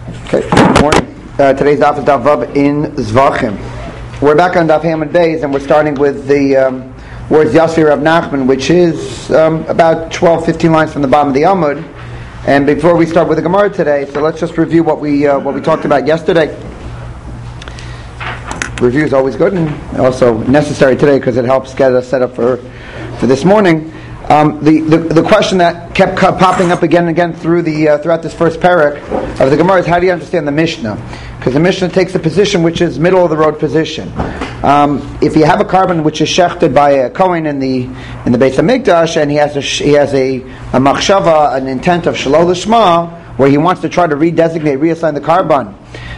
Okay, good morning. Today's daf is daf Vav in Zvachim. We're back on daf Hamad Beis, and we're starting with the words Yasir Rav Nachman, which is about 12-15 lines from the bottom of the Amud. And before we start with the Gemara today, so let's just review what we talked about yesterday. Review is always good and also necessary today because it helps get us set up for this morning. The question that kept popping up again and again throughout this first parak of the Gemara is, how do you understand the Mishnah? Because the Mishnah takes a position which is middle of the road position. If you have a carbon which is shechted by a Kohen in the Beis Hamikdash, and he has a machshava, an intent of shalol lishma, where he wants to try to reassign the carbon.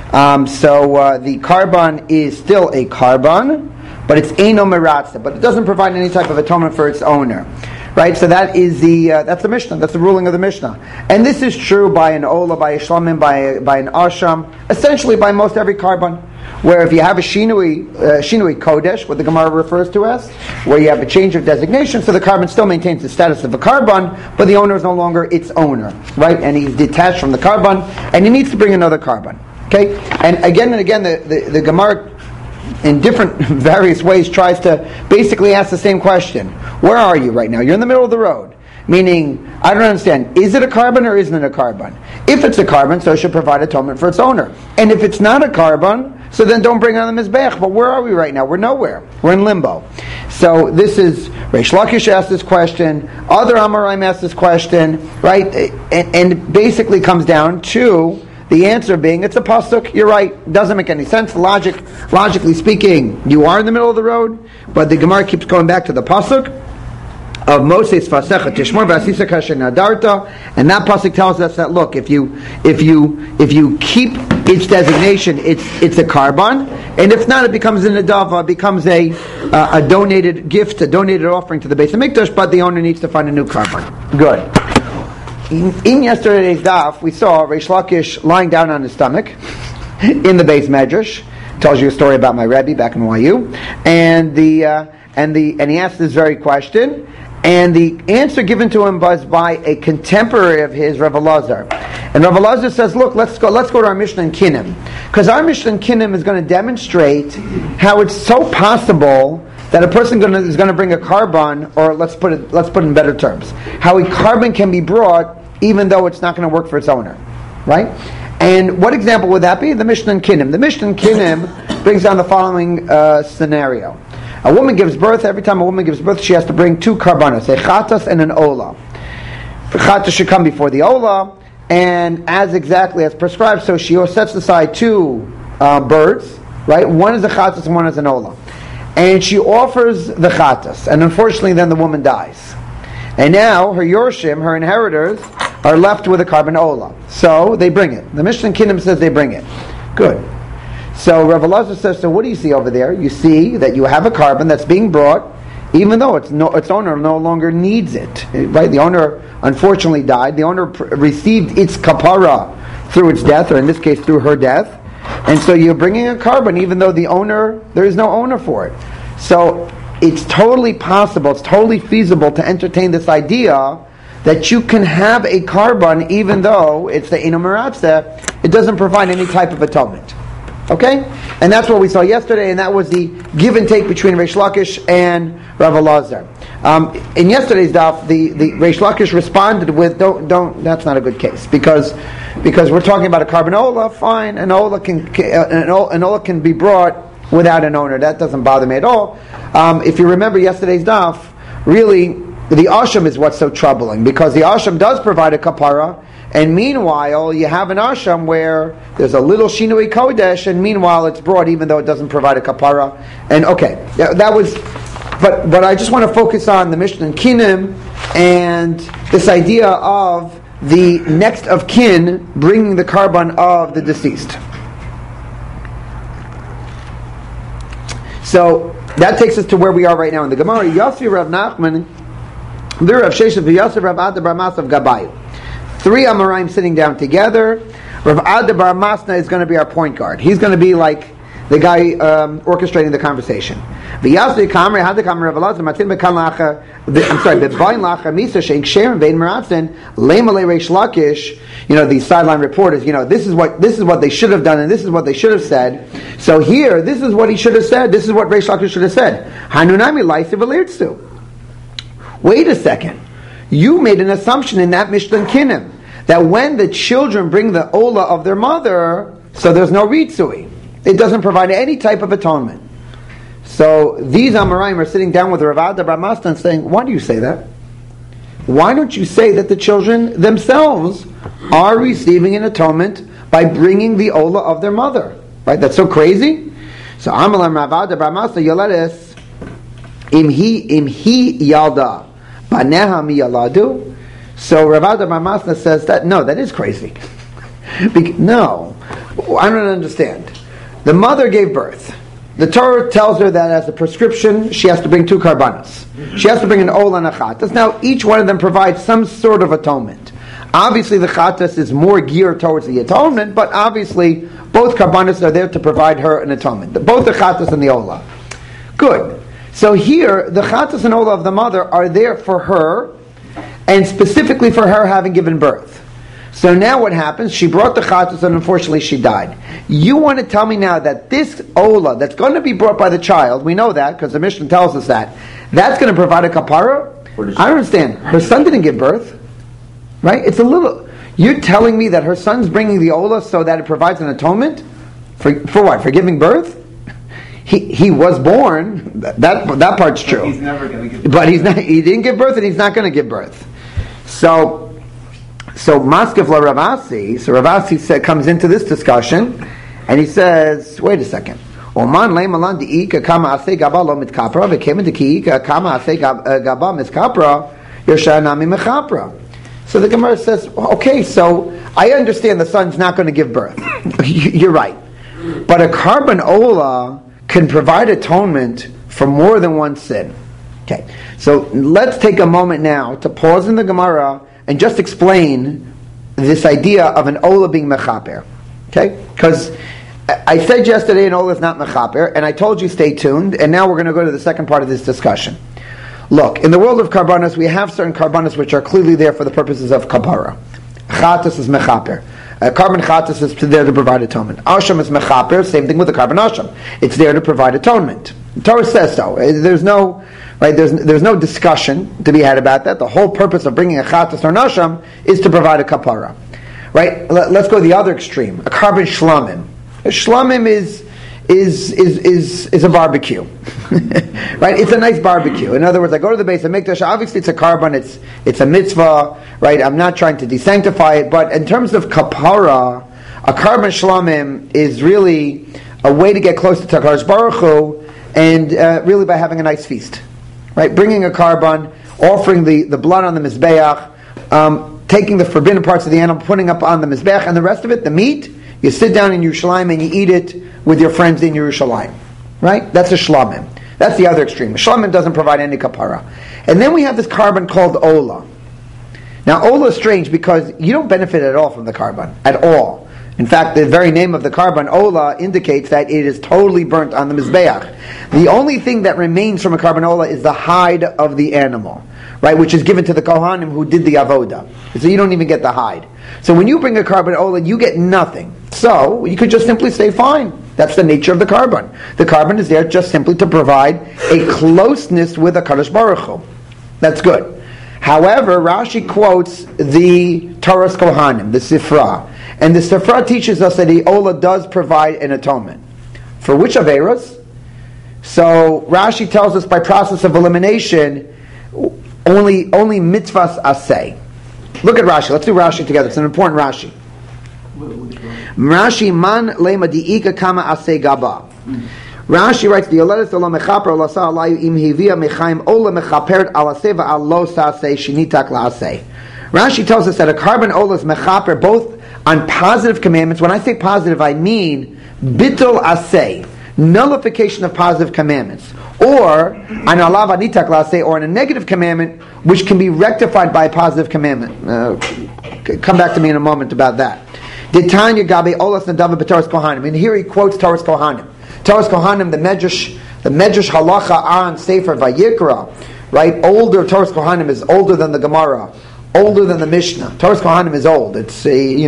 So the carbon is still a carbon, but it's eino meratzeh, but it doesn't provide any type of atonement for its owner. Right, so that's the Mishnah. That's the ruling of the Mishnah, and this is true by an ola, by a shlamim, by an asham, essentially by most every carbon. Where if you have a shinui kodesh, what the Gemara refers to as, where you have a change of designation, so the carbon still maintains the status of a carbon, but the owner is no longer its owner, right? And he's detached from the carbon, and he needs to bring another carbon. Okay, and again, the Gemara, in different various ways, tries to basically ask the same question. Where are you right now? You're in the middle of the road. Meaning, I don't understand, is it a carbon or isn't it a carbon? If it's a carbon, so it should provide atonement for its owner. And if it's not a carbon, so then don't bring it on the Mizbeach. But where are we right now? We're nowhere. We're in limbo. So this is, Reish Lakish asked this question, other Amoraim asked this question, right? And it basically comes down to the answer being, it's a pasuk. You're right. It doesn't make any sense. Logically speaking, you are in the middle of the road, but the Gemara keeps going back to the pasuk of Moses Fasecha Tishmor V'Asisa Kasher Nadarta, and that pasuk tells us that, look, if you keep its designation, it's a carbon, and if not, it becomes a nadava, it becomes a donated gift, a donated offering to the Beis Hamikdash, but the owner needs to find a new carbon. Good. In yesterday's daf, we saw Reish Lakish lying down on his stomach in the Beis Medrash. Tells you a story about my Rebbe back in YU, and he asked this very question, and the answer given to him was by a contemporary of his, Rav Elazar. And Rav Elazar says, "Look, let's go to our Mishnah in Kinim, because our Mishnah in Kinim is going to demonstrate how it's so possible that a person is going to bring a carbon, or let's put it in better terms, how a carbon can be brought even though it's not going to work for its owner, right?" And what example would that be? The Mishnah in Kinim. The Mishnah in Kinim brings down the following scenario. A woman gives birth. Every time a woman gives birth, she has to bring two karbanos, a chatas and an ola. The chatas should come before the ola, and as exactly as prescribed, so she sets aside two birds, right? One is a chatas and one is an ola. And she offers the chatas, and unfortunately then the woman dies. And now her yorshim, her inheritors, are left with a carbon ola. So they bring it. The Mishnah in Kinim says they bring it. Good. So Rav Elazar says, so what do you see over there? You see that you have a carbon that's being brought, even though its owner no longer needs it. Right? The owner unfortunately died. The owner received its kapara through its death, or in this case through her death. And so you're bringing a carbon even though there is no owner for it. So it's totally possible, it's totally feasible to entertain this idea that you can have a carbon even though it's the eino meratzeh, it doesn't provide any type of atonement. Okay? And that's what we saw yesterday, and that was the give and take between Reish Lakish and Rav Elazar. In yesterday's daf, the Reish Lakish responded with, don't, that's not a good case, because we're talking about a carbon ola, fine, an ola can be brought without an owner. That doesn't bother me at all. If you remember yesterday's daf, really, the asham is what's so troubling, because the asham does provide a kapara, and meanwhile you have an asham where there's a little shinui kodesh, and meanwhile it's brought even though it doesn't provide a kapara. And okay, that was, but I just want to focus on the Mishnah in Kinim and this idea of the next of kin bringing the carbon of the deceased. So that takes us to where we are right now in the Gemara. Yossi Rav Nachman, Rav Sheshet v'Yossi Rav Ada bar Masav Gabayu. Three Amoraim sitting down together. Rav Ada bar Masna is going to be our point guard. He's going to be like the guy orchestrating the conversation. The sideline reporters, this is what they should have done, and this is what they should have said. So here, this is what he should have said. This is what Reish Lakish should have said. Wait a second. You made an assumption in that Mishnah Kinnim that when the children bring the Ola of their mother, so there's no Ritzui. It doesn't provide any type of atonement. So these Amoraim are sitting down with Rav Ada bar Masna and saying, why do you say that? Why don't you say that the children themselves are receiving an atonement by bringing the Ola of their mother? Right? That's so crazy. So Amalam Rav Ada bar Masna Yoledes Imhi Yalda Baneha Mi Yaladu. So Rav Ada bar Masna says that is crazy. No, I don't understand. The mother gave birth. The Torah tells her that as a prescription, she has to bring 2 karbanos. She has to bring an ola and a chatas. Now, each one of them provides some sort of atonement. Obviously, the chatas is more geared towards the atonement, but obviously, both karbanos are there to provide her an atonement. Both the chatas and the ola. Good. So here, the chatas and ola of the mother are there for her, and specifically for her having given birth. So now what happens? She brought the chatas and unfortunately she died. You want to tell me now that this ola that's going to be brought by the child, we know that because the Mishnah tells us that's going to provide a kapara? I don't understand. Her son didn't give birth. Right? You're telling me that her son's bringing the ola so that it provides an atonement? For what? For giving birth? He was born. That part's true. But he's never going to give birth. But he didn't give birth and he's not going to give birth. So Maskef la Ravasi, so Ravasi comes into this discussion, and he says, wait a second. Oman leimalan diika kama ase gaba lo mitkapra, v'kemen diika kama ase gaba mitkapra, yoshanami mechapra. So the Gemara says, okay, so I understand the son's not going to give birth. You're right. But a carbon ola can provide atonement for more than one sin. Okay, so let's take a moment now to pause in the Gemara and just explain this idea of an ola being mechaper. Okay? Because I said yesterday an ola is not mechaper, and I told you stay tuned, and now we're going to go to the second part of this discussion. Look, in the world of karbanos, we have certain karbanos which are clearly there for the purposes of kapara. Chatas is mechaper. Carbon chatas is there to provide atonement. Asham is mechaper, same thing with the carbon asham. It's there to provide atonement. The Torah says so. There's no discussion to be had about that. The whole purpose of bringing a chatas or an asham is to provide a kapara. Right? Let's go to the other extreme. A carbon shlamim. A shlamim is a barbecue. Right? It's a nice barbecue. In other words, I go to the base of Mikdash, obviously it's a carbon, it's a mitzvah, right? I'm not trying to desanctify it, but in terms of kapara, a carbon shlamim is really a way to get close to Takadosh Baruch Hu, and really by having a nice feast. Right? Bringing a carbon, offering the blood on the mizbeach, taking the forbidden parts of the animal, putting up on the mizbeach, and the rest of it, the meat, you sit down in Yerushalayim and you eat it with your friends in Yerushalayim. Right? That's a shlamim. That's the other extreme. Shlamim doesn't provide any kapara. And then we have this carbon called ola. Now ola is strange because you don't benefit at all from the carbon. At all. In fact, the very name of the carbon, ola, indicates that it is totally burnt on the mizbeach. The only thing that remains from a carbon ola is the hide of the animal, right, which is given to the kohanim who did the avoda. So you don't even get the hide. So when you bring a carbon ola, you get nothing. So you could just simply say, fine, that's the nature of the carbon. The carbon is there just simply to provide a closeness with HaKadosh Baruch Hu. That's good. However, Rashi quotes the Torah's Kohanim, the Sifra. And the Sifra teaches us that the Ola does provide an atonement. For which Averas? So Rashi tells us by process of elimination, only mitzvahs aseh. Look at Rashi. Let's do Rashi together. It's an important Rashi. Rashi man lema diika kama aseh gaba. Rashi writes, the Yoledes Ola mechaper ola sa alayu im hivia mechaim ola mechaperet ala seva alo sa aseh shinitak la aseh. Rashi tells us that a carbon ola is mechaper both on positive commandments. When I say positive, I mean bittul aseh, nullification of positive commandments, or an alav anitak la aseh, or on a negative commandment which can be rectified by a positive commandment. Come back to me in a moment about that. Ditanya gabe olas nadav b'Torah's kohanim. And here he quotes Torah's kohanim. Torah's Kohanim, the Medrash Halacha on Sefer Vayikra, right? Older Torah's Kohanim is older than the Gemara, older than the Mishnah. Torah's Kohanim is old. It's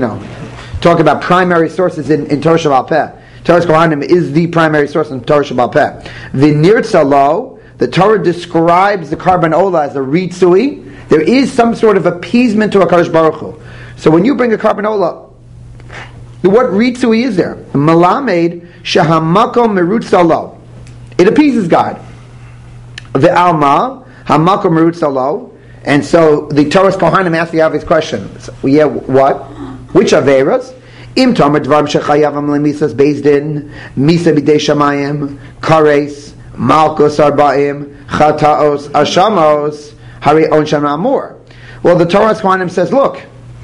talk about primary sources in Torah Sheba'al Peh. Torah's Kohanim is the primary source in Torah Sheba'al Peh. The Nirtza Lo, the Torah describes the Karban Ola as a Ritzui. There is some sort of appeasement to HaKadosh Baruch Hu. So when you bring a Karban Ola, what Ritzui is there? Malamed Shahamakom Merutza Lo. It appeases God. The Alma Hamakom Merutza Lo. And so the Torah's Kohanim ask the obvious question. Yeah, what? Which Averas? Im Tomer Dvarim Shechayavam Lemisas Bezdin Misa B'dei Shamayim Kares Malkus Arba'im Chataos Ashamos Hari Onshan Amur. Well, the Torah's Kohanim says, look,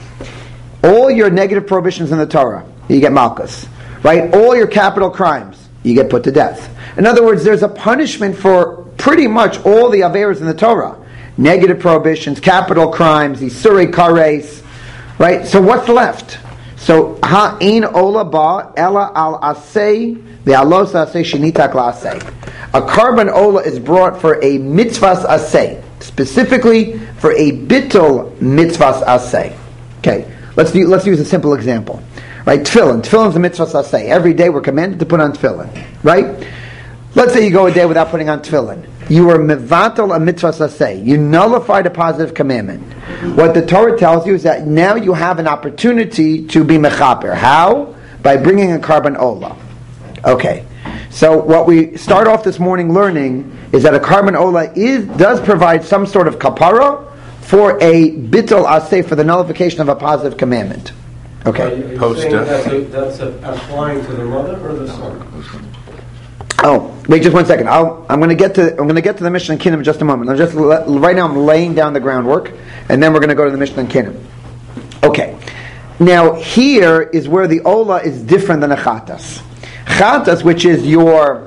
all your negative prohibitions in the Torah, you get Malkus. Right? All your capital crimes, you get put to death. In other words, there's a punishment for pretty much all the Averas in the Torah. Negative prohibitions, capital crimes, Isurei Kares. Right? So what's left? So ha'in ola ba ela al asay ve'alosa asay shenitak la'asay. A Karban Ola is brought for a mitzvahs asay, specifically for a bittul mitzvahs asay. Okay, let's use a simple example. Right, tefillin. Tefillin is a mitzvahs asay. Every day we're commanded to put on tefillin. Right? Let's say you go a day without putting on tefillin. You are mevatel a mitzvahs asay. You nullified a positive commandment. What the Torah tells you is that now you have an opportunity to be mechaper. How? By bringing a Karban Ola. Okay. So what we start off this morning learning is that a Karban Ola does provide some sort of kapara for a bittul asay, for the nullification of a positive commandment. Okay. That's applying to the mother or the son? Oh, wait just 1 second. I'm going to get to the Mishnah and Kinnam in just a moment. Right now I'm laying down the groundwork, and then we're going to go to the Mishnah and Kinnam. Okay. Now here is where the Ola is different than a Chatas. Chatas, which is your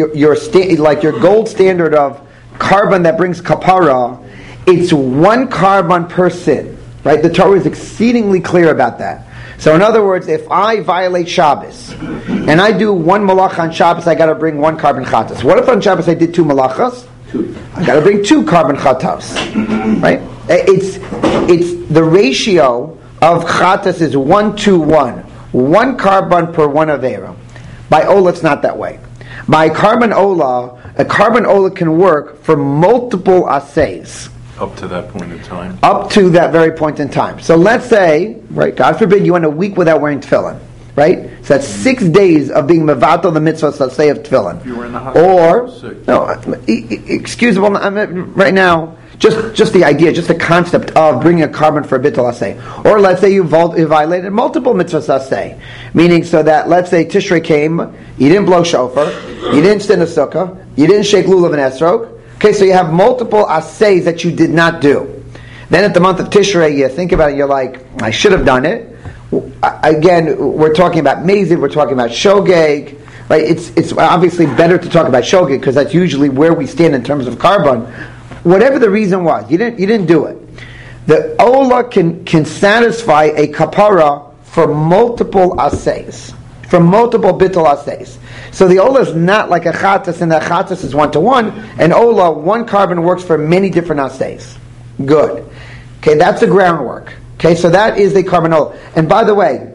gold standard of carbon that brings kapara, it's one carbon per sin. Right? The Torah is exceedingly clear about that. So in other words, if I violate Shabbos and I do one malacha on Shabbos, I got to bring one carbon chatas. What if on Shabbos I did two malachas? I got to bring two carbon chatas. Right? It's the ratio of chatas is 1:1. One carbon per one avera. By Ola, it's not that way. By Karban Ola, a Karban Ola can work for multiple asays. Up to that point in time. Up to that very point in time. So let's say, right, God forbid you went a week without wearing tefillin, right? So that's 6 days of being mevatel the mitzvah, let's say, of tefillin. You were in the hospital. Excusable, right now, just the idea, just the concept of bringing a carbon for a bittul asay. Or let's say you violated multiple mitzvahs asay. Meaning so that, let's say Tishrei came, you didn't blow shofar, you didn't stand a sukkah, you didn't shake lulav and esrog. Okay, so you have multiple assays that you did not do. Then at the month of Tishrei, you think about it, you're like, I should have done it. Again, we're talking about Mazid, we're talking about Shogeg, right? It's obviously better to talk about Shogeg because that's usually where we stand in terms of carbon. Whatever the reason was, you didn't do it. The Ola can satisfy a kapara for multiple assays, for multiple bittul assays. So the Ola is not like a Chatas, and that Chatas is 1:1, and Ola, one carbon works for many different assays. Good. Okay, that's the groundwork. Okay, so that is the Karban Ola. And by the way,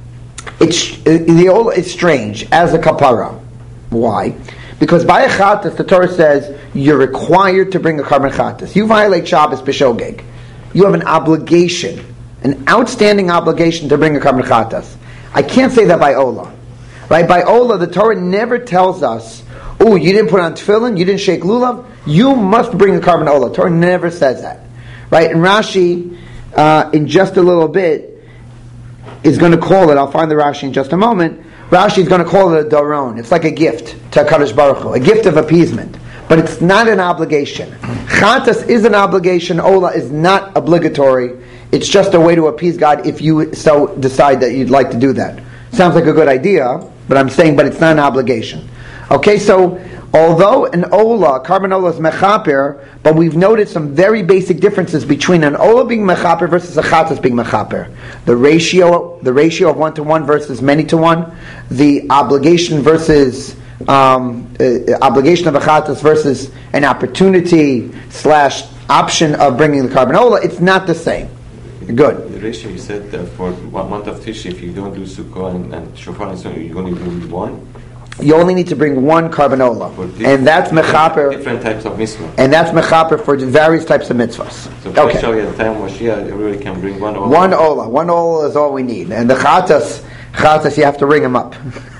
the Ola is strange as a kapara. Why? Because by a Chatas, the Torah says, you're required to bring a Karban Chatas. You violate Shabbos b'shogeg. You have an obligation, an outstanding obligation to bring a Karban Chatas. I can't say that by Ola. Right? By Ola, the Torah never tells us, oh, you didn't put on tefillin, you didn't shake lulav, you must bring a Karban Ola. The Torah never says that. Right? And Rashi, in just a little bit, is going to call it, I'll find the Rashi in just a moment, Rashi is going to call it a daron. It's like a gift to HaKadosh Baruch Hu, a gift of appeasement. But it's not an obligation. Chatas is an obligation, Ola is not obligatory. It's just a way to appease God if you so decide that you'd like to do that. Sounds like a good idea, but I'm saying, but it's not an obligation. Okay, so although an Ola, Karban Ola is mechaper, but we've noted some very basic differences between an Ola being mechaper versus a Chatas being mechaper. The ratio of 1:1 versus many to one, the obligation versus obligation of a chatas versus an opportunity / option of bringing the carbanola, it's not the same. Good. The ratio you said for 1 month of Tish, if you don't do sukkah and shofar and so on, you only bring one. You only need to bring one carbanola, and that's mechaper. Different types of mitzvah. And that's mechaper for various types of mitzvahs. So especially at the time of Mashiach, everybody can bring one ola. One ola is all we need, and the chatas you have to ring them up.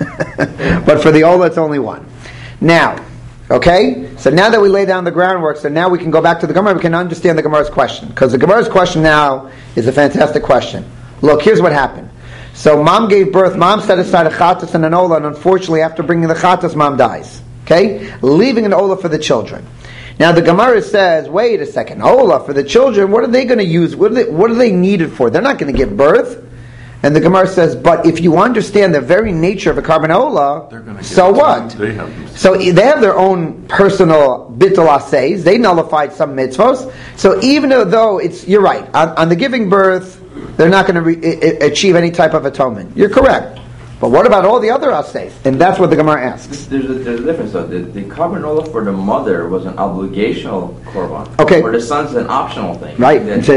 But for the ola, it's only one. Now, okay. So now that we lay down the groundwork, so now we can go back to the Gemara. We can understand the Gemara's question, because the Gemara's question now is a fantastic question. Look, here's what happened. So mom gave birth, mom set aside a chatas and an ola, and unfortunately after bringing the chatas, mom dies. Okay? Leaving an ola for the children. Now the Gemara says, wait a second, ola for the children, what are they going to use? What are they needed for? They're not going to give birth. And the Gemara says, but if you understand the very nature of a carbon ola, so what? So they have their own personal bittul aseis. They nullified some mitzvos. So even though you're right, on the giving birth, they're not going to achieve any type of atonement. You're correct. But what about all the other aseis? And that's what the Gemara asks. There's a difference though. The carbanola for the mother was an obligational korban. Okay. For the son's an optional thing. Right. It's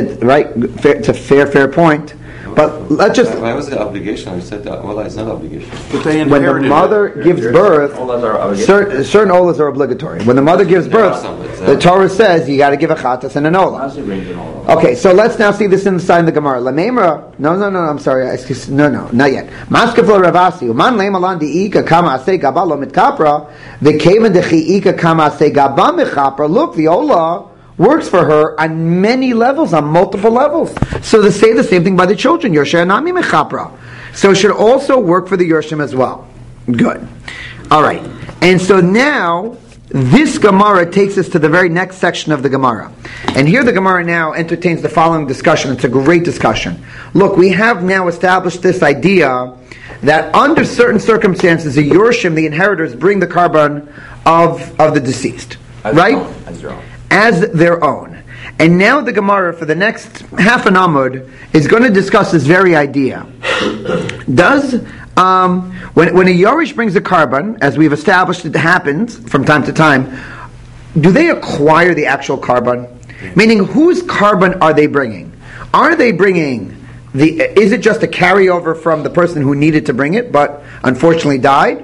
a fair point. But let's just... Why was it obligation? You said that ola is not obligation. But they when the mother gives birth, certain olas are obligatory. When the mother gives birth, the Torah says you got to give a chatas and an ola. Okay, so let's now see this inside the Gemara. Lamemra, no, I'm sorry, no, not yet. Maskeflo Ravasi, man lemalan diika kama ase gabalo mitkapra, the kaven dechiika kama ase gaba mechapra. Look, the ola works for her on many levels, on multiple levels. So they say the same thing by the children. Yorsha Nami Mechapra. So it should also work for the Yorshim as well. Good. All right. And so now, this Gemara takes us to the very next section of the Gemara. And here the Gemara now entertains the following discussion. It's a great discussion. Look, we have now established this idea that under certain circumstances, the Yorshim, the inheritors, bring the carbon of the deceased. Right? As their own. And now the Gemara, for the next half an amud, is going to discuss this very idea. Does, when a Yorish brings a carbon, as we've established it happens from time to time, do they acquire the actual carbon? Meaning, whose carbon are they bringing? Are they bringing is it just a carryover from the person who needed to bring it, but unfortunately died?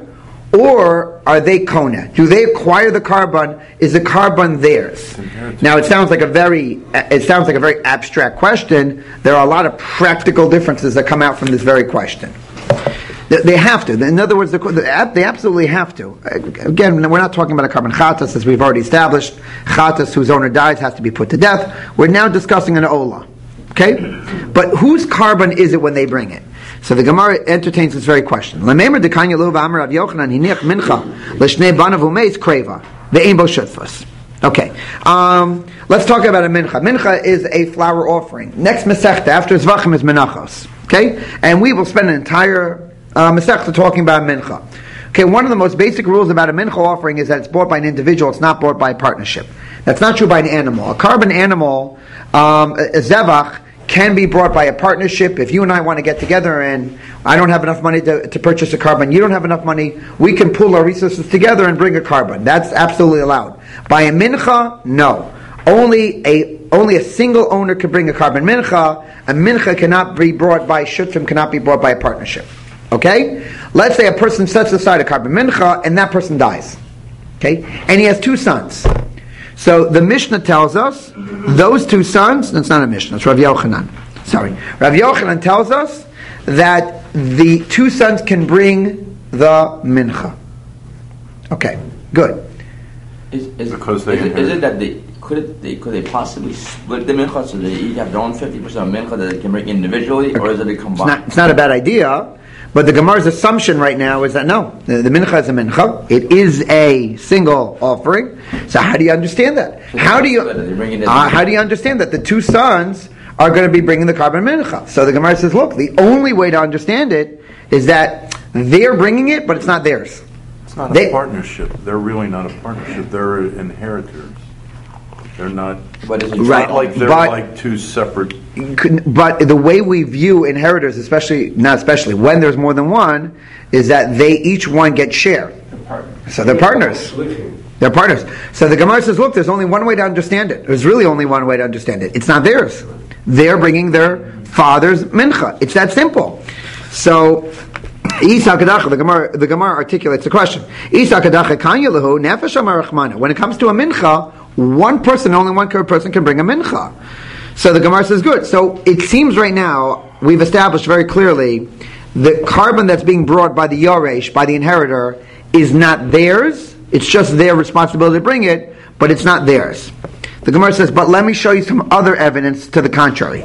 Or are they kona? Do they acquire the carbon? Is the carbon theirs? Now it sounds like a very abstract question. There are a lot of practical differences that come out from this very question. They have to. In other words, they absolutely have to. Again, we're not talking about a carbon chatas, as we've already established. Chatas whose owner dies has to be put to death. We're now discussing an ola. Okay? But whose carbon is it when they bring it? So the Gemara entertains this very question. Okay. Let's talk about a mincha. Mincha is a flour offering. Next Masechta after Zvachim is Menachos. Okay? And we will spend an entire Masechta talking about mincha. Okay, one of the most basic rules about a mincha offering is that it's bought by an individual, it's not bought by a partnership. That's not true by an animal. A carbon animal, a zevach, can be brought by a partnership. If you and I want to get together and I don't have enough money to purchase a carbon, you don't have enough money, we can pool our resources together and bring a carbon. That's absolutely allowed. By a mincha, no. Only a single owner can bring a carbon mincha. A mincha cannot be brought by shutfim, cannot be brought by a partnership. Okay? Let's say a person sets aside a carbon mincha and that person dies. Okay? And he has two sons. So the Mishnah tells us those two sons, that's not a Mishnah, it's Rav Yochanan. Sorry. Rav Yochanan tells us that the two sons can bring the mincha. Okay, good. Is it that could they possibly split the mincha so they each have their own 50% of mincha that they can bring individually, or is it a combined? It's not a bad idea. But the Gemara's assumption right now is that no, the mincha is a mincha. It is a single offering. So how do you understand that? How do you understand that the two sons are going to be bringing the carbon mincha? So the Gemara says, look, the only way to understand it is that they're bringing it, but it's not theirs. It's not a partnership. They're really not a partnership. They're inheritors. They're not. But it's not like they're like two separate. But the way we view inheritors, especially when there's more than one, is that they each one get share. So they're partners. They're partners. So the Gemara says, look, there's only one way to understand it. There's really only one way to understand it. It's not theirs. They're bringing their father's mincha. It's that simple. So, the Gemara articulates the question. When it comes to a mincha, one person, only one person can bring a mincha. So the Gemara says, good. So it seems right now, we've established very clearly, the carbon that's being brought by the Yoresh, by the inheritor, is not theirs. It's just their responsibility to bring it, but it's not theirs. The Gemara says, but let me show you some other evidence to the contrary.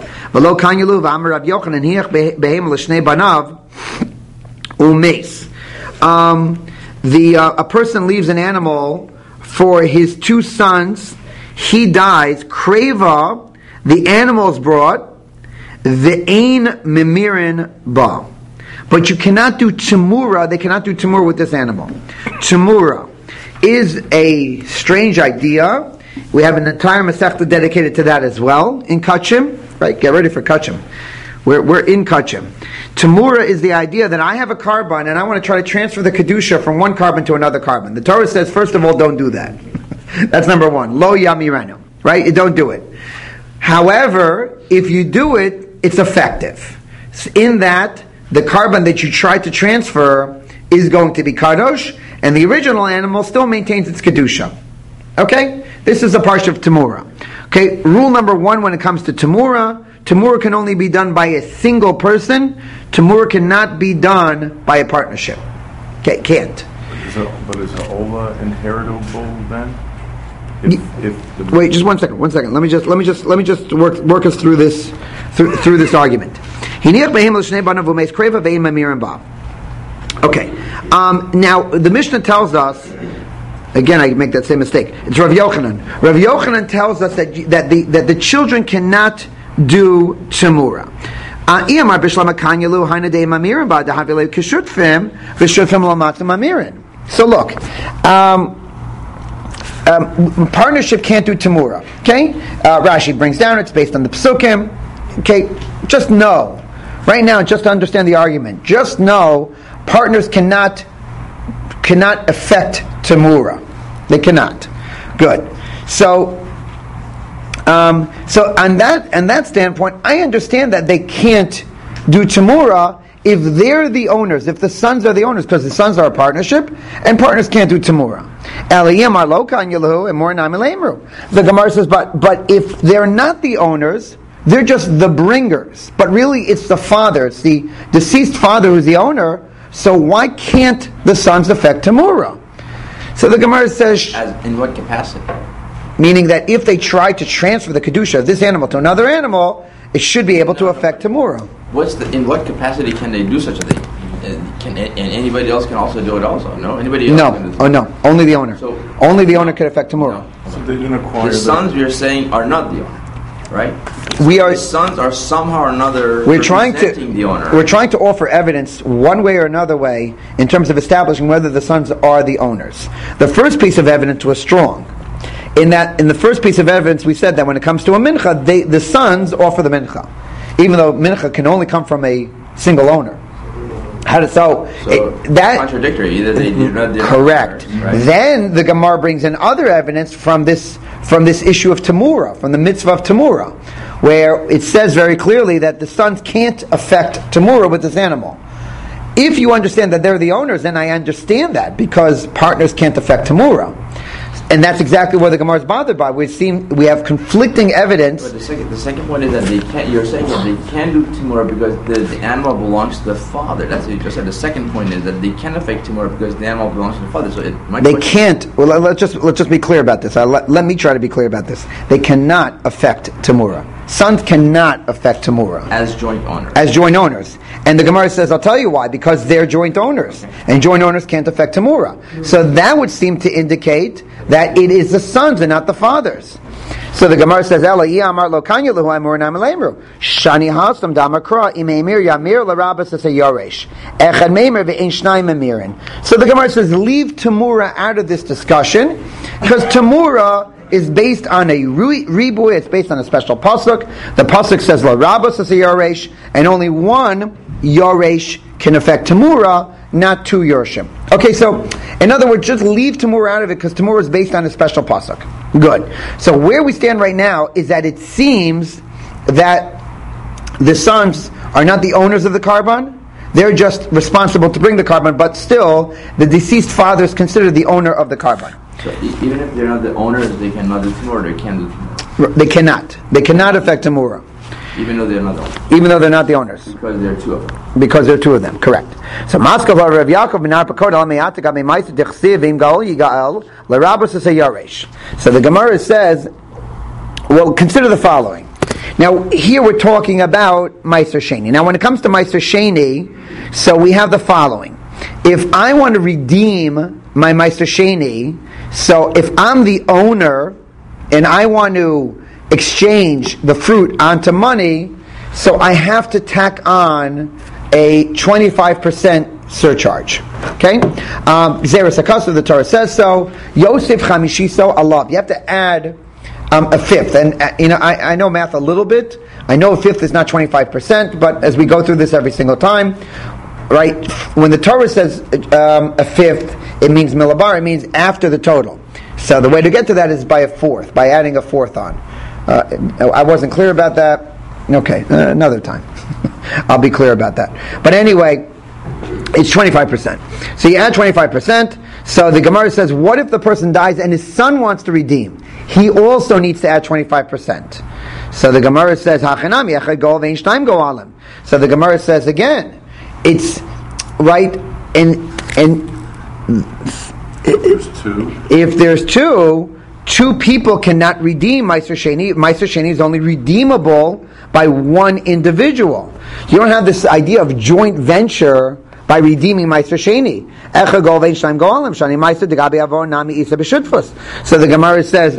A person leaves an animal for his two sons. He dies. Kreva, the animal is brought. The ein memirin ba. But you cannot do temura. They cannot do temura with this animal. Temura is a strange idea. We have an entire Masechta dedicated to that as well in Kachim. Right? Get ready for Kachim. We're in Kachim. Temura is the idea that I have a carbon and I want to try to transfer the Kedusha from one carbon to another carbon. The Torah says, first of all, don't do that. That's number one. Lo yamiranu. Right? You don't do it. However, if you do it, it's effective. In that, the carbon that you try to transfer is going to be kadosh, and the original animal still maintains its kedusha. Okay? This is a parsha of Temura. Okay, rule number one when it comes to Temura can only be done by a single person. Temura cannot be done by a partnership. Okay, can't. But is the Ola inheritable then? Wait, just one second. Let me just work us through this argument. Okay. Now the Mishnah tells us. Again, I make that same mistake. It's Rav Yochanan. Rav Yochanan tells us that the children cannot do temura. So look. Partnership can't do temura. Okay, Rashi brings down it's based on the psukim. Okay, just know right now, just to understand the argument. Just know partners cannot affect temura. They cannot. Good. So on that standpoint, I understand that they can't do temura if they're the owners, if the sons are the owners, because the sons are a partnership, and partners can't do temura. The Gemara says, but if they're not the owners, they're just the bringers. But really, it's the father, it's the deceased father who's the owner. So why can't the sons affect temura? So the Gemara says, in what capacity? Meaning that if they try to transfer the kedusha of this animal to another animal, it should be able to affect temura. In what capacity can they do such a thing? And anybody else can also do it also? No? Anybody else? No. Only the owner. So, only the owner can affect temura. No. So the sons, you're saying, are not the owner, right? The sons are somehow or another the owner. We're trying to offer evidence one way or another way in terms of establishing whether the sons are the owners. The first piece of evidence was strong. In the first piece of evidence, we said that when it comes to a mincha, the sons offer the mincha, even though mincha can only come from a single owner. That's contradictory. Either they do not. Correct. Right? Then the Gemara brings in other evidence from this issue of temura, from the mitzvah of temura, where it says very clearly that the sons can't affect temura with this animal. If you understand that they're the owners, then I understand that because partners can't affect temura. And that's exactly what the Gemara is bothered by. We have conflicting evidence. But the second point is that you're saying that they can do temura because the animal belongs to the father. That's what you just said. The second point is that they can affect temura because the animal belongs to the father. So they can't. Well, let's just be clear about this. Let me try to be clear about this. They cannot affect temura. Sons cannot affect temura as joint owners. And the Gemara says, I'll tell you why. Because they're joint owners, and joint owners can't affect temura. So that would seem to indicate that it is the sons and not the fathers. So the Gemara says, So the Gemara says, leave temura out of this discussion, because temura is based on a ribuy. It's based on a special pasuk. The pasuk says la rabas as a yoresh, and only one yoresh can affect temura, not two yorshim. Okay, so In other words, just leave Tamura out of it because Tamura is based on a special pasuk. Good. So where we stand right now is that it seems that the sons are not the owners of the carbon. They're just responsible to bring the carbon, but still, the deceased father is considered the owner of the carbon. So even if they're not the owners, they cannot do Tamura, they can do Tamura. They cannot. They cannot affect Tamura. Even though they're not the owners. Even though they're not the owners. Because there are two of them. Because there are two of them, correct. So Maskav Rav Yaakov Minar Pakod Al Me'atik Al Me'maisa Dechsiv Im Gaol Yigael L'Rabos Asay Yaresh. So the Gemara says, well, consider the following. Now, here we're talking about Meiser Sheni. Now, when it comes to Meiser Sheni, so we have the following. If I want to redeem my Meiser Sheni, so if I'm the owner and I want to exchange the fruit onto money, so I have to tack on a 25% surcharge. Okay? Zeres HaKasav, the Torah says so. Yosef Chamishiso Allah. You have to add a fifth. And I know math a little bit. I know a fifth is not 25%, but as we go through this every single time, right? When the Torah says a fifth, it means milabar, it means after the total. So the way to get to that is by a fourth, by adding a fourth on. I wasn't clear about that. Okay, another time. I'll be clear about that. But anyway, it's 25%. So you add 25%. So the Gemara says, what if the person dies and his son wants to redeem? He also needs to add 25%. So the Gemara says, so the Gemara says again, it's right, and if there's two people cannot redeem Meiser Sheni. Meiser Sheni is only redeemable by one individual. You don't have this idea of joint venture by redeeming Meiser Sheni. So the Gemara says,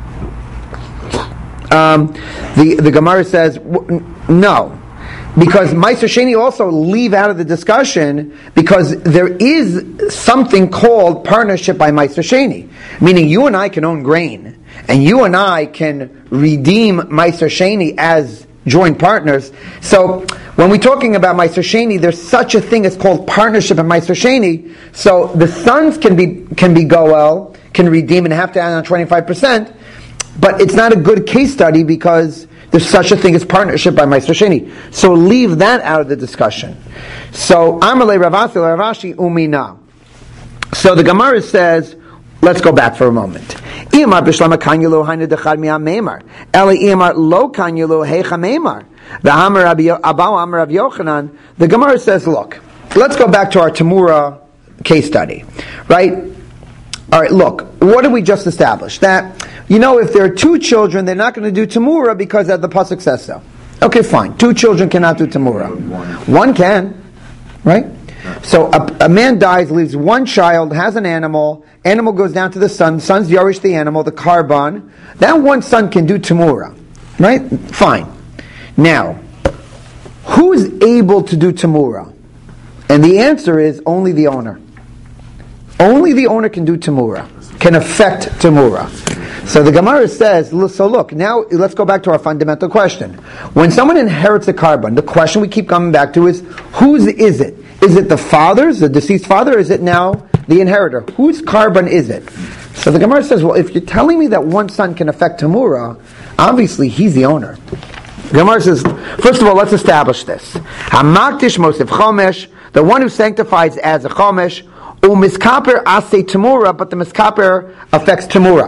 the Gemara says no, because Meiser Sheni also leave out of the discussion because there is something called partnership by Meiser Sheni, meaning you and I can own grain and you and I can redeem Meiser Sheni as joint partners. So when we're talking about Meiser Sheni, there's such a thing as called partnership in Meiser Sheni. So the sons can be goel, can redeem and have to add on 25%, but it's not a good case study because there's such a thing as partnership by Meiser Sheni. So leave that out of the discussion. So Amalei Ravasi Ravashi Umina. So the Gemara says, let's go back for a moment. Imar b'shlama kanyulu hainu dechad mi'am meimar. Eli imar lo kanyulu heicha meimar. The Amar Abau Amar Rav Yochanan. The Gemara says, look, let's go back to our Tamura case study, right? All right, look, what did we just establish? That, if there are two children, they're not going to do Tamura because the pasuk says so. Okay, fine. Two children cannot do Tamura. One can, right? So a man dies, leaves one child, has an animal goes down to the son, son's yarish the animal, the carbon. That one son can do Tamura, right? Fine. Now, who's able to do Tamura? And the answer is only the owner. Only the owner can do Tamura, can affect Tamura. So the Gemara says, so look, now let's go back to our fundamental question. When someone inherits a carbon, the question we keep coming back to is, whose is it? Is it the father's, the deceased father, or is it now the inheritor? Whose carbon is it? So the Gemara says, well, if you're telling me that one son can affect Tamura, obviously he's the owner. The Gemara says, first of all, let's establish this. Hamaktish Mosef Chomesh, the one who sanctifies as a Chomesh, Umiskaper Asay Tamura, but the Miskaper affects Tamura.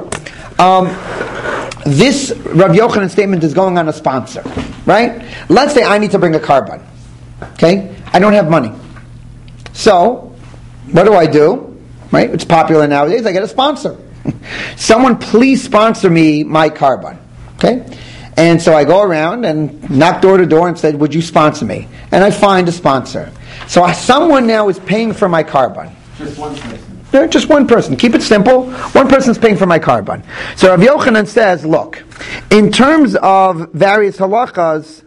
This Rav Yochanan statement is going on a sponsor, right? Let's say I need to bring a carbon. Okay? I don't have money. So, what do? Right? It's popular nowadays. I get a sponsor. Someone please sponsor me my carbon. Okay? And so I go around and knock door to door and said, would you sponsor me? And I find a sponsor. So someone now is paying for my carbon. Just one person. Just one person. Keep it simple. One person's paying for my carbon. So Rav Yochanan says, look, in terms of various halachas,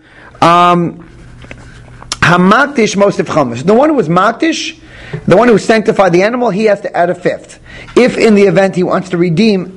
hamaktish mosif chomesh. The one who was maktish, the one who sanctified the animal, he has to add a fifth. If in the event he wants to redeem,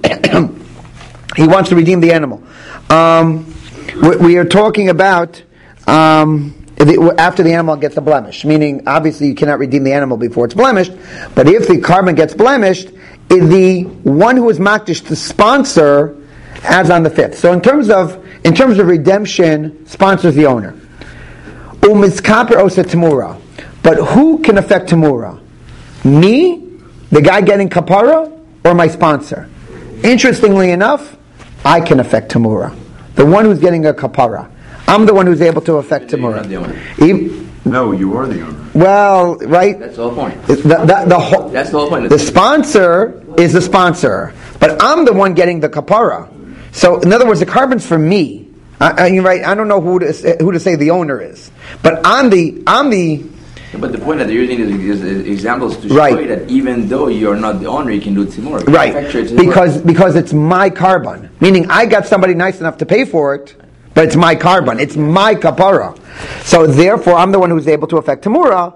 the animal. We are talking about after the animal gets a blemish, meaning obviously you cannot redeem the animal before it's blemished, but if the carbon gets blemished, the one who is makdish, the sponsor, adds on the fifth. So in terms of redemption, sponsors the owner. Umiskaper osa tamura. But who can affect tamura? Me, the guy getting kapara, or my sponsor? Interestingly enough, I can affect tamura. The one who's getting a kapara. I'm the one who's able to affect tamura. No, you are the owner. Well, right? That's the whole point. That's the whole point. The sponsor is the sponsor, but I'm the one getting the kapara. So, in other words, the carbon's for me. You're right. I don't know who to say the owner is, but I'm the. But the point that they're using is examples to show Right. you that even though you're not the owner, you can do timur. Right, because it's my carbon. Meaning, I got somebody nice enough to pay for it, but it's my carbon. It's my kapara. So therefore, I'm the one who's able to affect tamura.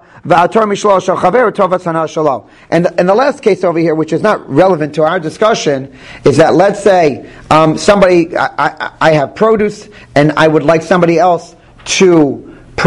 And the last case over here, which is not relevant to our discussion, is that let's say somebody, I have produce, and I would like somebody else to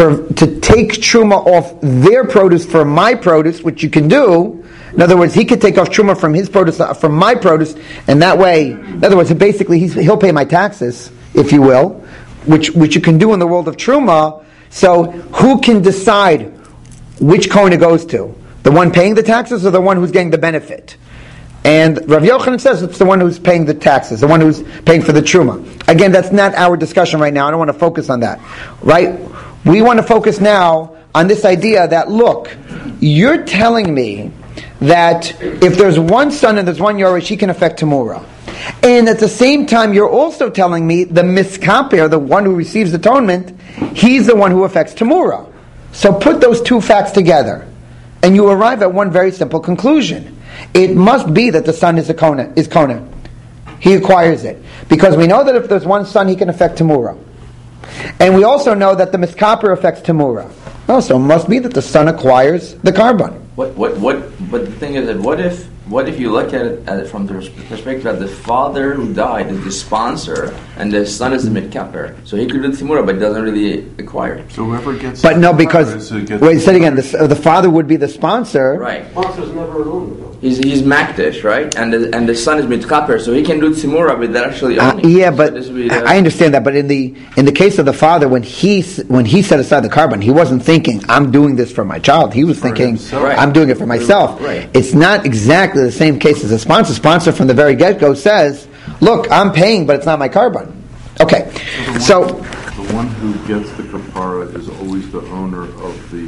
take truma off their produce for my produce, which you can do. In other words, he could take off truma from his produce from my produce, and that way, in other words, basically he'll pay my taxes, if you will, which you can do in the world of truma. So who can decide which kohen it goes to? The one paying the taxes or the one who's getting the benefit? And Rav Yochanan says it's the one who's paying the taxes, the one who's paying for the truma. Again, that's not our discussion right now. I don't want to focus on that. Right? We want to focus now on this idea that, look, you're telling me that if there's one son and there's one Yoresh, he can affect Tamura. And at the same time, you're also telling me the miskaper, the one who receives atonement, he's the one who affects Tamura. So put those two facts together, and you arrive at one very simple conclusion. It must be that the son is Kona. He acquires it. Because we know that if there's one son, he can affect Tamura. And we also know that the miskaper affects Tamura. Also, it must be that the son acquires the carbon. But the thing is that what if you look at it from the perspective that the father who died is the sponsor and the son is the mitkaper, so he could do timura but doesn't really acquire it. So whoever gets. But no, because say it again. The father would be the sponsor, right? Sponsor's never an owner, though. He's makdish, right? And the son is mitkaper, so he can do timura but actually owning. Yeah, so but I understand that. But in the case of the father, when he set aside the carbon, he wasn't thinking, "I'm doing this for my child." He was thinking, Right. "I'm doing it for myself." Right. It's not exactly the same case as a sponsor. Sponsor from the very get-go says, "Look, I'm paying, but it's not my carbon." Okay, so the one who gets the kapara is always the owner of the.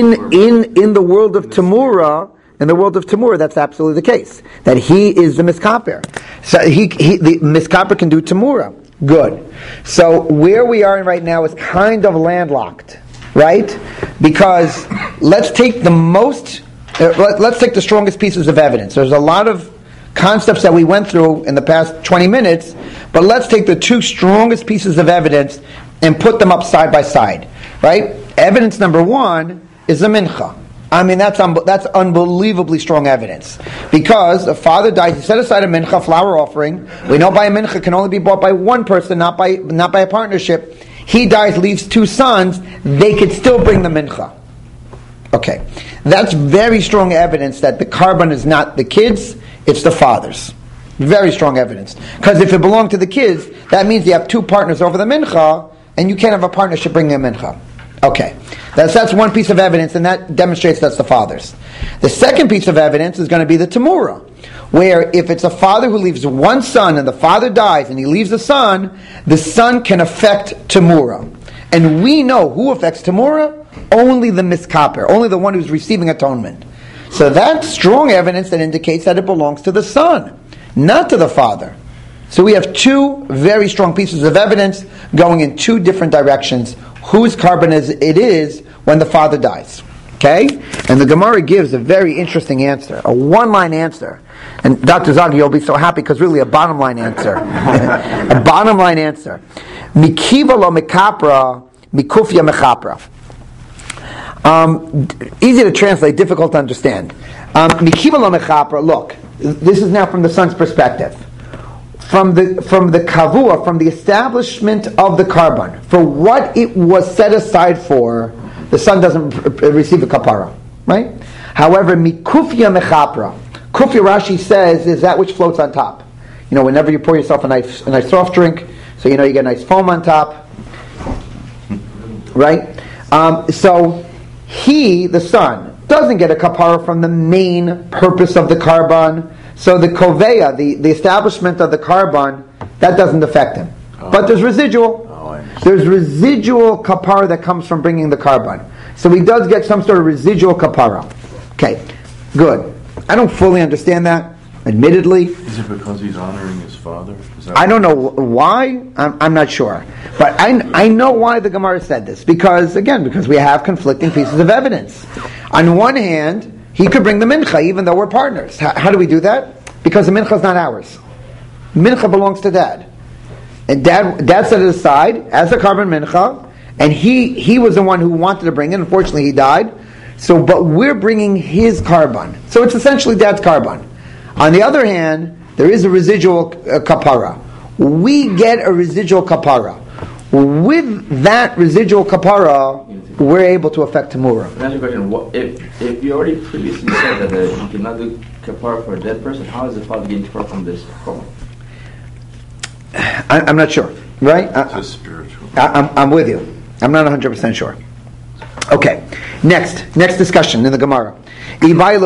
in the world of Tamura. In the world of Tamura, that's absolutely the case. That he is the miskaper. So the miskaper can do Tamura. Good. So where we are right now is kind of landlocked, right? Because let's take the strongest pieces of evidence. There's a lot of concepts that we went through in the past 20 minutes, but let's take the two strongest pieces of evidence and put them up side by side, right? Evidence number one is the mincha. I mean, that's unbelievably strong evidence. Because a father dies, he set aside a mincha, flower offering. We know by a mincha can only be bought by one person, not by a partnership. He dies, leaves two sons, they could still bring the mincha. Okay. That's very strong evidence that the carbon is not the kids, it's the father's. Very strong evidence. Because if it belonged to the kids, that means you have two partners over the mincha, and you can't have a partnership bringing a mincha. Okay. That's one piece of evidence, and that demonstrates that's the father's. The second piece of evidence is going to be the Tamura, where if it's a father who leaves one son and the father dies and he leaves the son can affect Tamura. And we know who affects Tamura? Only the miskaper, only the one who's receiving atonement. So that's strong evidence that indicates that it belongs to the son, not to the father. So we have two very strong pieces of evidence going in two different directions. Whose carbon it is when the father dies. Okay? And the Gemara gives a very interesting answer, a one-line answer. And Dr. Zagi, you'll be so happy because really a bottom-line answer. A bottom-line answer. Mikiva lo mekapra, mikufya mechapra. Easy to translate, difficult to understand. Mikiva lo mechapra, look, this is now from the son's perspective. from the kavua, from the establishment of the carbon, for what it was set aside for, the son doesn't receive a kapara, right? However, mikufya mechapra, kufya Rashi says is that which floats on top. You know, whenever you pour yourself a nice soft drink, so you know you get a nice foam on top, right? So he, the son, doesn't get a kapara from the main purpose of the carbon. So the koveya, the establishment of the carbon, that doesn't affect him. But there's residual. There's residual kapara that comes from bringing the carbon. So he does get some sort of residual kapara. Okay, good. I don't fully understand that, admittedly. Is it because he's honoring his father? I don't know why. I'm not sure. But I know why the Gemara said this. Because we have conflicting pieces of evidence. On one hand, he could bring the mincha even though we're partners. How do we do that? Because the mincha is not ours. Mincha belongs to dad. And dad set it aside as a carbon mincha, and he was the one who wanted to bring it. Unfortunately, he died. So, but we're bringing his carbon. So it's essentially dad's carbon. On the other hand, there is a residual kapara. We get a residual kapara. With that residual kapara, we're able to affect Tamura. Another question: if you already previously said that you cannot do kapara for a dead person, how is the father getting kapara from this problem? I'm not sure. Right? It's a spiritual. I'm with you. I'm not 100% sure. Okay. Next discussion in the Gemara. Gemara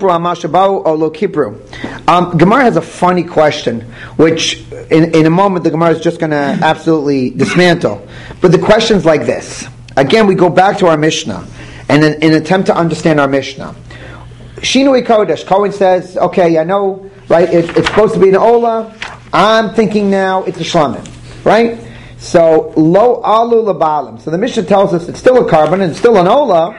has a funny question, which in a moment the Gemara is just going to absolutely dismantle. But the question's like this. Again, we go back to our Mishnah, and in an attempt to understand our Mishnah. Shinui Kodesh, Cohen says, okay, I know, right, it's supposed to be an Ola. I'm thinking now it's a Shlamim, right? So, Lo Alu Labalim. So the Mishnah tells us it's still a carbon and it's still an Ola,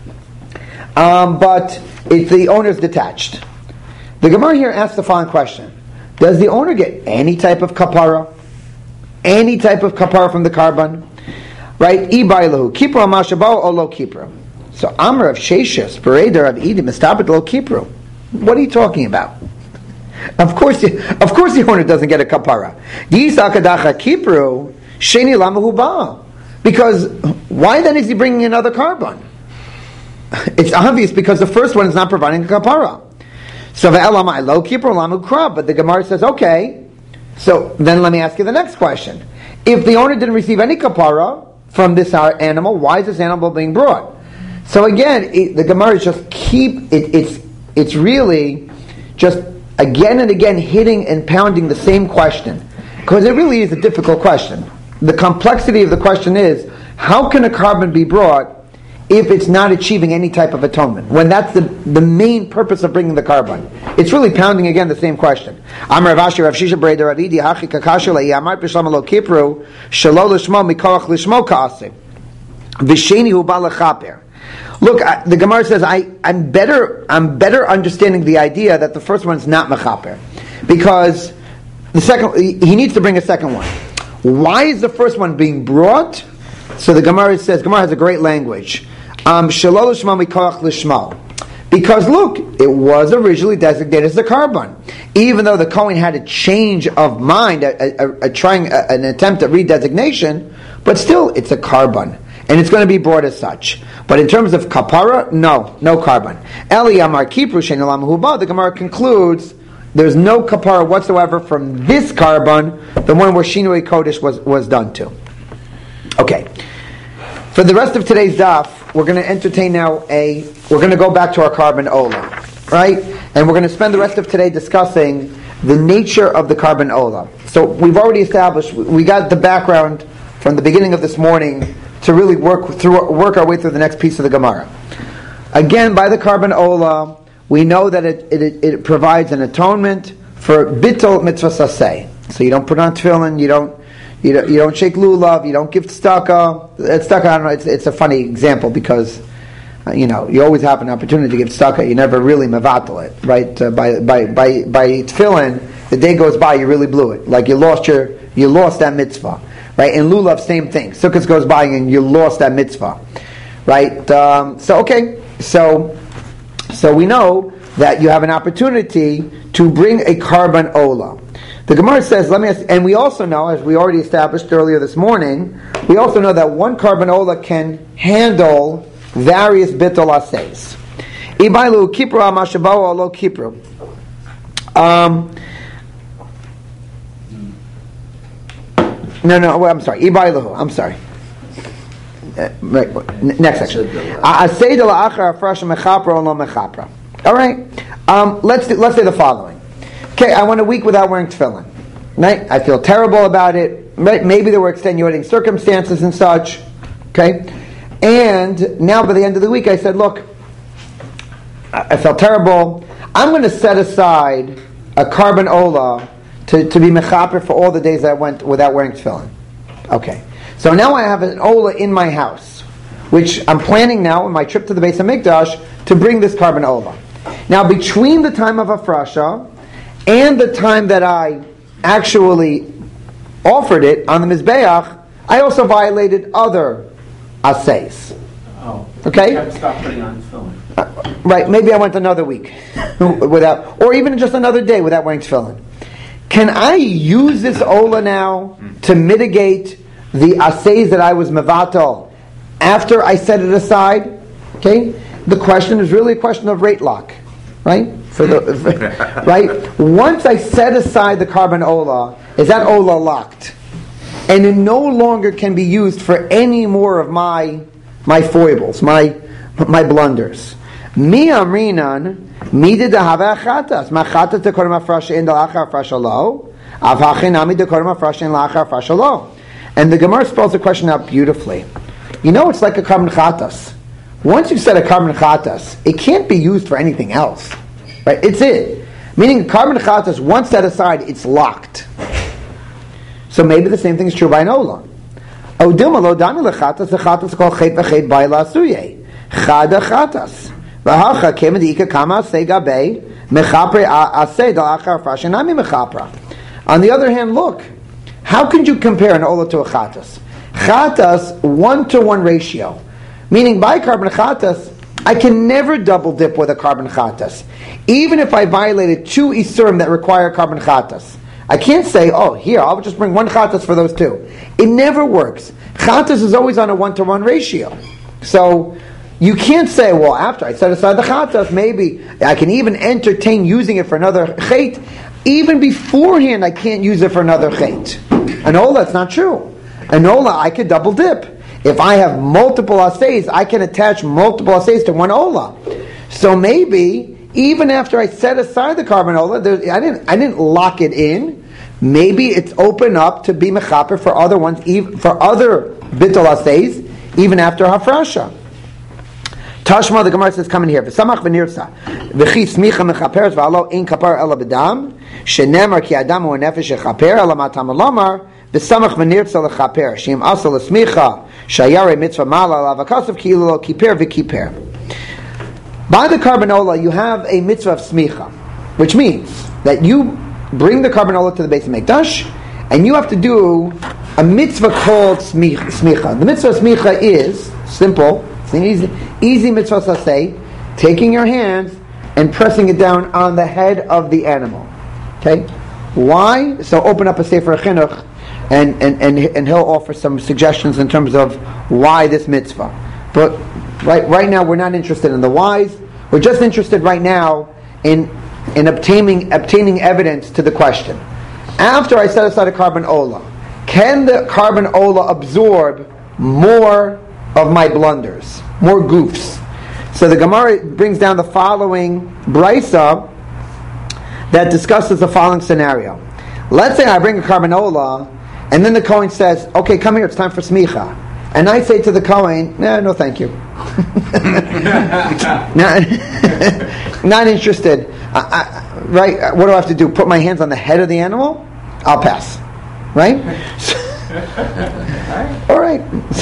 but the owner's detached. The Gemara here asks the following question. Does the owner get any type of kapara? Any type of kapara from the carbon? Right? Ibailahu. Kipra Mashabao Olo Kipra. So Amr of Sheshis, Bereder of Edim, Estabit Lo Kipru. What are you talking about? Of course the owner doesn't get a kapara. Yisakadacha Kipru, Sheni Lamahu Ba. Because why then is he bringing another carbon? It's obvious because the first one is not providing a kapara. So ve'elamai lo kipur lamu krab. But the Gemara says, okay, so then let me ask you the next question. If the owner didn't receive any kapara from this animal, why is this animal being brought? So again, the Gemara is just it's really just again and again hitting and pounding the same question. Because it really is a difficult question. The complexity of the question is, how can a carbon be brought if it's not achieving any type of atonement? When that's the main purpose of bringing the carbon. It's really pounding again the same question. Amar Rav Ashi Rav Shisha Breder Rav Idi Hachi Kakasha Le'yamar B'Shlama Lo Kipru Shelo L'Shmo Mikorach L'Shmo Ka'aseh V'Sheni Hu Ba L'Chaper. Look, the Gemara says I'm better understanding the idea that the first one's not mechaper, because the second he needs to bring a second one. Why is the first one being brought? So the Gemara says, Gemara has a great language. Because look, it was originally designated as a carbon. Even though the Kohen had a change of mind, trying an attempt at redesignation, but still it's a carbon. And it's going to be brought as such. But in terms of kapara, no carbon. Eli Amar Kipru Shein Elam Huba, the Gemara concludes there's no kapara whatsoever from this carbon, the one where Shinui Kodesh was done to. Okay. For the rest of today's daf, we're going to entertain now we're going to go back to our carbon ola, right? And we're going to spend the rest of today discussing the nature of the carbon ola. So we've already established, we got the background from the beginning of this morning to really work our way through the next piece of the Gemara. Again, by the carbon ola, we know that it provides an atonement for bittul mitzvah saseh. So you don't put on tefillin, you don't shake lulav, you don't give tzedakah. Tzedakah, I don't know, it's a funny example because you always have an opportunity to give tzedakah. You never really mevatel it, right? By tefillin, the day goes by, you really blew it. Like you lost that mitzvah, right? And lulav, same thing. Sukkot goes by and you lost that mitzvah, right? So we know that you have an opportunity to bring a carbon ola. The Gemara says, let me ask, and we also know, as we already established earlier this morning, we also know that one carbon ola can handle various bittul aseis. Ibailu kipra mashabawa lo kipra. No, I'm sorry. Ibailu, I'm sorry. Right, next section. Asei de la'achar afresh mechapra or lo mechapra. All right. Let's say the following. Okay, I went a week without wearing tefillin. Right? I feel terrible about it. Right? Maybe there were extenuating circumstances and such. Okay? And now by the end of the week I said, look, I felt terrible. I'm going to set aside a carbon ola to be mechaper for all the days I went without wearing tefillin. Okay. So now I have an ola in my house, which I'm planning now on my trip to the Beis HaMikdash to bring this carbon ola. Now between the time of Afrasha and the time that I actually offered it on the Mizbeach, I also violated other aseis. Oh. Okay? You have to stop putting on film. Right, maybe I went another week without, or even just another day without wearing tefillin. Can I use this ola now to mitigate the aseis that I was mevatel after I set it aside? Okay? The question is really a question of rate lock. Right? Right? Once I set aside the carbon ola, is that ola locked? And it no longer can be used for any more of my foibles, my blunders. Mi amrinan midid hava chatas ma chatas de korma frasha in the lachar frasha lo avachinami de korma frasha in lachar frasha lo. And the Gemara spells the question out beautifully. You know, it's like a carbon chatas. Once you've set a carbon chatas, it can't be used for anything else. Right? It's it. Meaning carbon chatas, once set aside, it's locked. So maybe the same thing is true by an ola. Odilma lo dami lechatas, the chatas called chet v'chet bayla asuye. Chada chatas. V'hacha kema diika kama asei gabe mechapre asei dalachar fashinami mechapra. On the other hand, look, how can you compare an ola to a chatas? Chatas, 1-to-1 ratio. Meaning by carbon chatas, I can never double dip with a carbon chatas. Even if I violated 2 isurim that require carbon chatas. I can't say, oh, here, I'll just bring 1 chatas for those 2. It never works. Chatas is always on a 1-to-1 ratio. So, you can't say, well, after I set aside the chatas, maybe I can even entertain using it for another chet. Even beforehand, I can't use it for another chet. An ola, that's not true. An ola, I could double dip. If I have multiple aseis, I can attach multiple aseis to one ola. So maybe, even after I set aside the carbon ola, I didn't lock it in. Maybe it's open up to be mechaper for other ones, for other bittul aseis, even after hafrasha. Tashma, the Gemara says, come in here. V'samach v'nirtza. V'chi smicha mechaperes v'alo ein kapar ela b'dam. Shenemar ki adam hu nefesh echaper ela matam lomar. V'samach v'nirtza lechaper. Sheim asal esmicha. Shayare mitzvah mala lavakasav ki ilo kiper v'kiper. By the carbon ola, you have a mitzvah of smicha, which means that you bring the carbon ola to the Beis HaMikdash, and you have to do a mitzvah called smicha. The mitzvah of smicha is simple. It's an easy mitzvah to say, taking your hands and pressing it down on the head of the animal. Okay? Why? So open up a Sefer Chinuch, and he'll offer some suggestions in terms of why this mitzvah. But right now we're not interested in the whys. We're just interested right now in obtaining evidence to the question. After I set aside a carbon ola, can the carbon ola absorb more of my blunders, more goofs? So the Gemara brings down the following brisa that discusses the following scenario. Let's say I bring a carbon ola, and then the Kohen says, okay, come here, it's time for smicha. And I say to the Kohen, no thank you. Not interested. Right? What do I have to do? Put my hands on the head of the animal? I'll pass. Right? All right.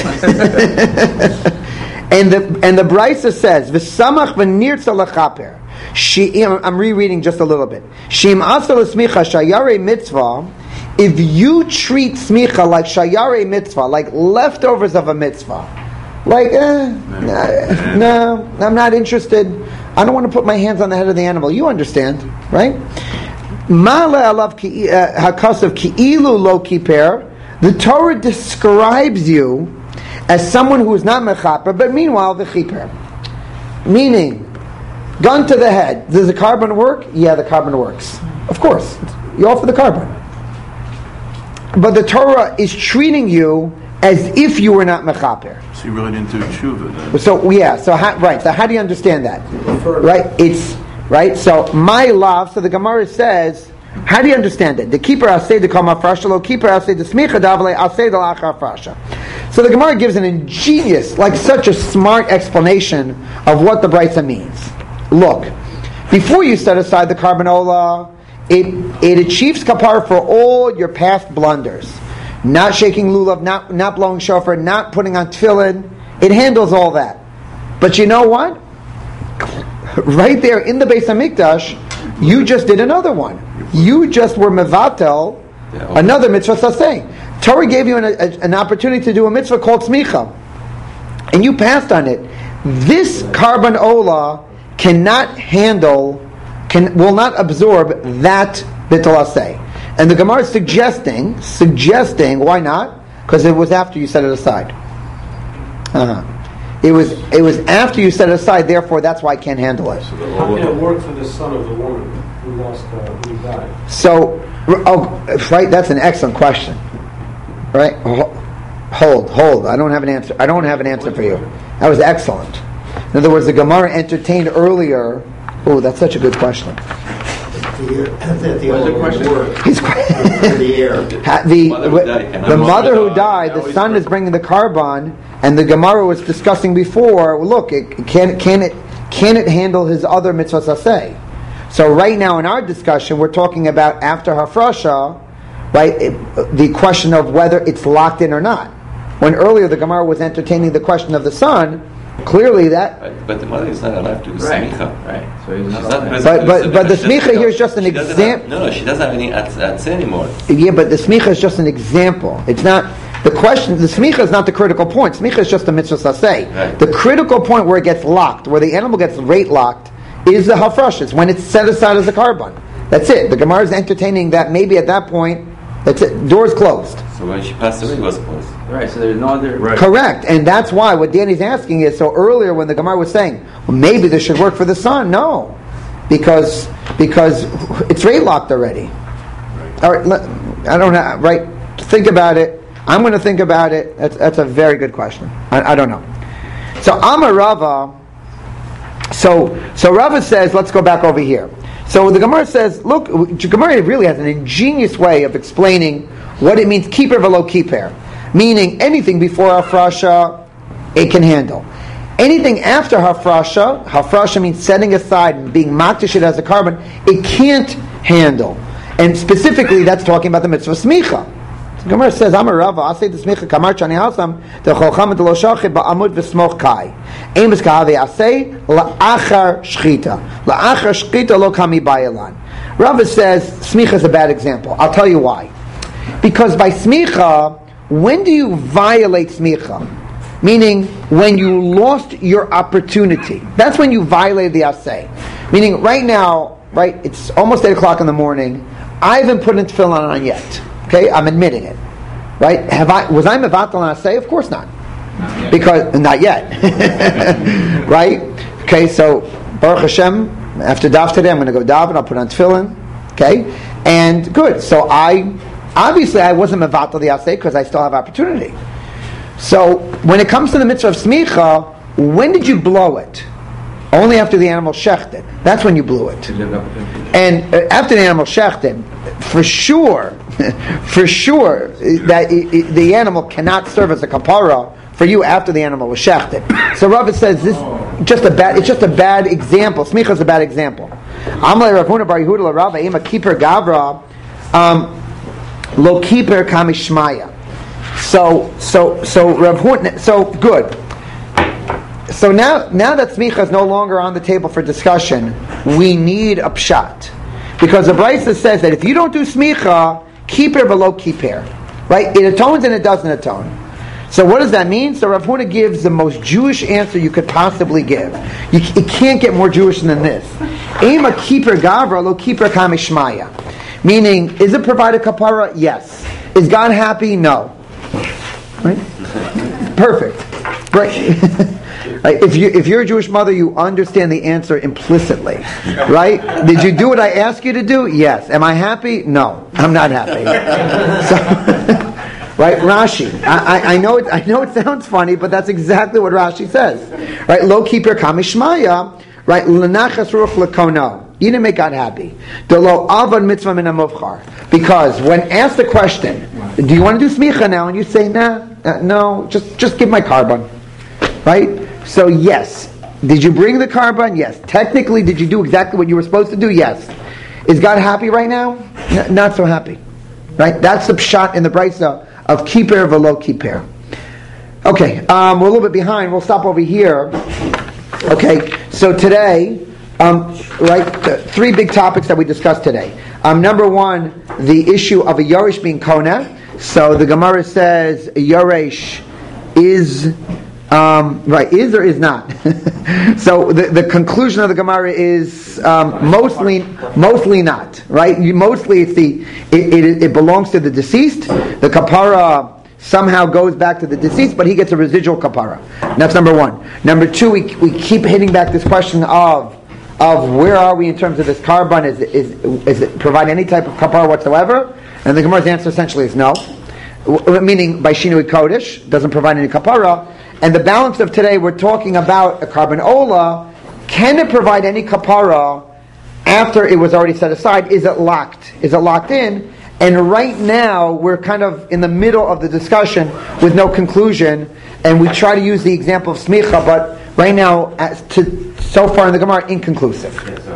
and the brisa says, "V'samach v'nirtza lechaper." I'm rereading just a little bit. Shim asal smicha shayare mitzvah. If you treat smicha like shayare mitzvah, like leftovers of a mitzvah, like no, I'm not interested. I don't want to put my hands on the head of the animal. You understand, right? Ma'ale alav hakasav ki'ilu lo kiper. The Torah describes you as someone who is not mechaper, but meanwhile the chiper. Meaning, gun to the head. Does the carbon work? Yeah, the carbon works. Of course, you offer the carbon. But the Torah is treating you as if you were not mechaper. So you really didn't do tshuva then? So yeah, so how do you understand that? Right, it's right. So my love. So the Gemara says, how do you understand it? The keeper asay the kama frasha lo keeper asay the smicha davle asay the lachar frasha. So the Gemara gives an ingenious, like such a smart explanation of what the Brisa means. Look, before you set aside the carbon ola, it achieves kapara for all your past blunders. Not shaking lulav, not blowing shofar, not putting on tefillin. It handles all that. But you know what? Right there in the Beis Hamikdash, you just did another one. You just were mevatel another mitzvah saseh. Torah gave you an opportunity to do a mitzvah called smicha, and you passed on it. This carbon ola cannot handle, will not absorb that bittul aseh. And the Gemara is suggesting, why not? Because it was after you set it aside. It was after you set it aside, therefore that's why I can't handle it. How can it work for the son of the woman who died? So, right, that's an excellent question. Right? Hold. I don't have an answer for you. That was excellent. In other words, the Gemara entertained earlier. Oh, that's such a good question. The mother who died, the son is bringing the carbon, and the Gemara was discussing before. Look, can it handle his other mitzvah saseh? So right now in our discussion, we're talking about after hafrasha, right? The question of whether it's locked in or not. When earlier the Gemara was entertaining the question of the son. Clearly that, but the mother is not allowed to do smicha. Right. So She's not but the smicha here is just an example. No, she doesn't have any atzeh anymore. Yeah, but the smicha is just an example. It's not the question. The smicha is not the critical point. Smicha is just a mitzvah saseh. Right. The critical point where it gets locked, where the animal gets rate locked, is the hafrash. It's when it's set aside as a carbon. That's it. The Gemara is entertaining that maybe at that point, that's it. Door's closed. So when she passed away, it was closed. Right, so there's no other... Right. Correct, and that's why what Danny's asking is, so earlier when the Gemara was saying, well, maybe this should work for the son, no. Because it's rate locked already. Right. All right, I don't know, right, think about it. I'm going to think about it. That's a very good question. I don't know. So Amar Rava, so Rava says, let's go back over here. So the Gemara says, look, Gemara really has an ingenious way of explaining what it means, keeper velo keeper. Meaning anything before hafrasha, it can handle. Anything after hafrasha means setting aside and being makdish it as a carbon, it can't handle. And specifically, that's talking about the mitzvah smicha. The Gemara says, Amar Rava, Asay the smicha kamar chani hasam, the cholcham et lo shachid ba'amud v'smoch kai. Aim is kahave asay la'achar shchita. La'achar shchita lo kami bayalan. Rava says, smicha is a bad example. I'll tell you why. Because by smicha, when do you violate smicha? Meaning, when you lost your opportunity. That's when you violated the asay. Meaning, right now, right, it's almost 8 o'clock in the morning, I haven't put in tefillin on yet. Okay, I'm admitting it. Right? Was I mevatel on asay? Of course not. Because, not yet. Right? Okay, so, Baruch Hashem, after daf today, I'm going to go daven, I'll put on tefillin. Okay? And good. So obviously I wasn't mevatel the asay because I still have opportunity. So when it comes to the mitzvah of smicha, when did you blow it? Only after the animal shechted. That's when you blew it. And after the animal shechted, for sure, that the animal cannot serve as a kapara for you after the animal was shechted. So Rava says this it's just a bad example. Smicha is a bad example. Amalei Rav Huna bar Yehuda Rava ima keeper gavra lo keeper kamishmaya. So Rav Huna, so good. So now that smicha is no longer on the table for discussion, we need a pshat. Because the Brisa says that if you don't do smicha, keeper below keeper. Right? It atones and it doesn't atone. So what does that mean? So Rav Huna gives the most Jewish answer you could possibly give. It can't get more Jewish than this. Ema keeper gavra lo keeper kamishmaya. Meaning, is it provided kapara? Yes. Is God happy? No. Right? Perfect. Right. Right? If you're a Jewish mother, you understand the answer implicitly, right? Did you do what I asked you to do? Yes. Am I happy? No, I'm not happy. So, right, Rashi. I know it sounds funny, but that's exactly what Rashi says. Right? Lo kiper kamishmaya. Right? L'nachas ruach lekono. You didn't make God happy. Delo avad mitzvah min hamovchar. Because when asked the question, do you want to do smicha now? And you say, no, just give my carbon. Right? So yes. Did you bring the carbon? Yes. Technically, did you do exactly what you were supposed to do? Yes. Is God happy right now? Not so happy. Right? That's the pshat in the brisa of kiper velo kiper. Okay, we're a little bit behind. We'll stop over here. Okay, so today, three big topics that we discussed today. Number one, the issue of a Yoresh being Kona. So the Gemara says Yoresh is is or is not. So the conclusion of the Gemara is mostly not. Right? Mostly it belongs to the deceased. The kapara somehow goes back to the deceased, but he gets a residual kapara. That's number one. Number two, we keep hitting back this question of where are we in terms of this carbon? Is it provide any type of kapara whatsoever? And the Gemara's answer essentially is no, meaning by shinui kodesh doesn't provide any kapara. And the balance of today, we're talking about a carbon ola. Can it provide any kapara after it was already set aside? Is it locked? Is it locked in? And right now, we're kind of in the middle of the discussion with no conclusion, and we try to use the example of smicha, but right now, so far in the Gemara, inconclusive.